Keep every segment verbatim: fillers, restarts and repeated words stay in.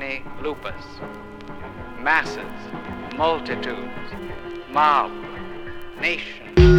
army lupus. Masses, multitudes, mob, nation.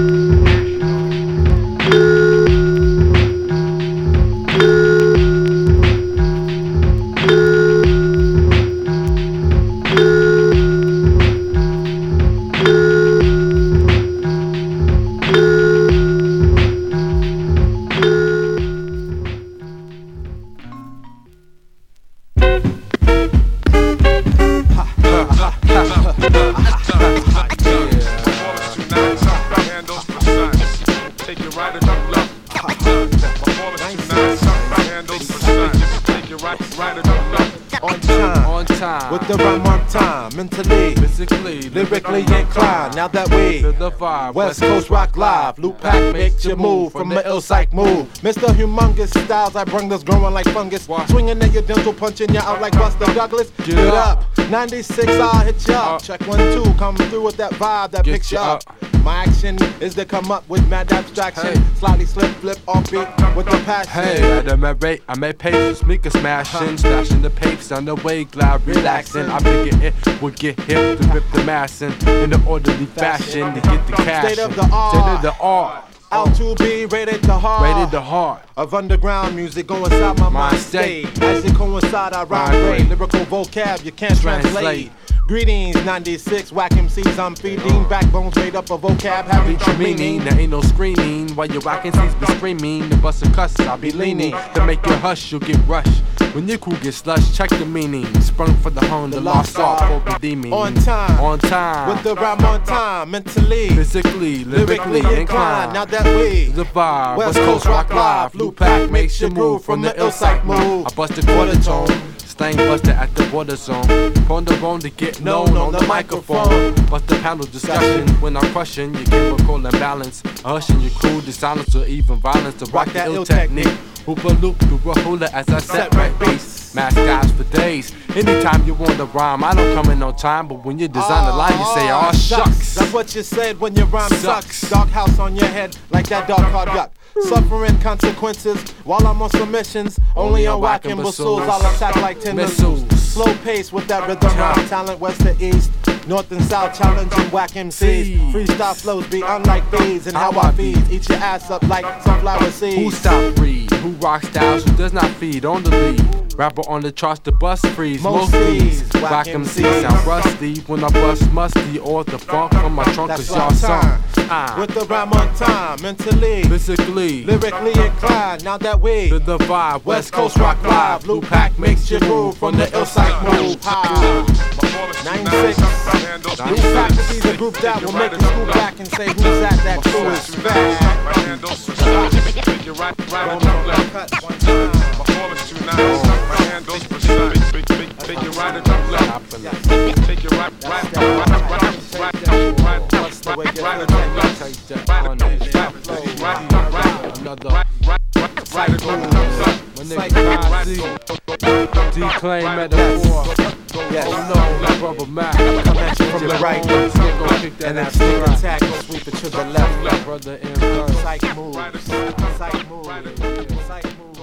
On time, on time, with the rhyme on time, mentally, physically, lyrically inclined. Now that we to the vibe, West Coast Rock Live, Loop Pack makes you move from the ill psych move. Mister Humongous styles, I bring this growing like fungus. Swinging at your dental, punching you out like Buster Douglas. Get it up, ninety-six, I'll hit you up. Check one, two, come through with that vibe that picks you up. My action is to come up with mad abstraction. Hey. Slightly slip, flip, offbeat with the passion. Hey, at a rate, I may pay speaker smashing, stashing the papes on the way, glad relaxing. I figure it would get hip to rip the massin' in the orderly fashion to get the cash. State of the art, state of the art. L two B rated the heart, rated the heart of underground music going inside my mind state. As it coincide, I rhyme great. Lyrical vocab you can't translate. translate. Greetings, ninety-six, whack M Cs I'm feeding. Backbones made up of vocab, having true meaning. There ain't no screaming while your whacking C's be screaming. The bust a cuss, I'll be leaning. To make you hush, you'll get rushed. When your crew gets slush, check the meaning. Sprung for the home, the, the lost art for redeeming. On time, on time, with the rhyme on time, mentally, physically, lyrically, lyrically inclined. Now that we the vibe, West Coast Rock Live, Loop Pack makes you move from the ill psych move. I bust a quarter tone. Slang buster at the water zone. Ponder bone to get known, known on the, the microphone. Bust the panel discussion when I'm crushing your chemical imbalance. Hushing your crew to silence or even violence to rock, rock the ill technique. Hoopa loop to a hula as I set right bass. Mask guys for days. Anytime you want to rhyme, I don't come in no time. But when you design a line, you say, oh shucks. That's what you said when your rhyme sucks. sucks. Dark house on your head like that dog called Yuck. Suffering consequences while I'm on submissions. Only on whack imbeciles, I'll attack like ten missiles. Slow pace with that rhythm rhyme. Talent west to east, north and south, challenging whack M Cs. Freestyle flows be unlike these, and how I feed. Eat your ass up like sunflower seeds. Who stop breed? Who rock styles? Who does not feed on the lead? Rapper on the charts, the bus freeze. Most these whack M Cs sound rusty when I bust musty or the funk from my trunk cause y'all song. Uh. With the rhyme on time, mentally, physically, lyrically inclined. Now that we to the vibe, West Coast Rock Live, Loop Pack makes you move from the ill psych move. ninety-six, Loop Pack will be the group that will make you school back and say who's at that crew is fast. Take your right, right, and left. Performance too nice. My hand goes precise. Take your right and left. Take your right, right, right, right, right, right, right, right, right, and left. Another right and left. When they declaim metaphor. Yes. Oh no, brother Mac. Come at you from the right, and then sneak attack, go sweep it to the left. Brother in Psych moves, psych moves, psych moves.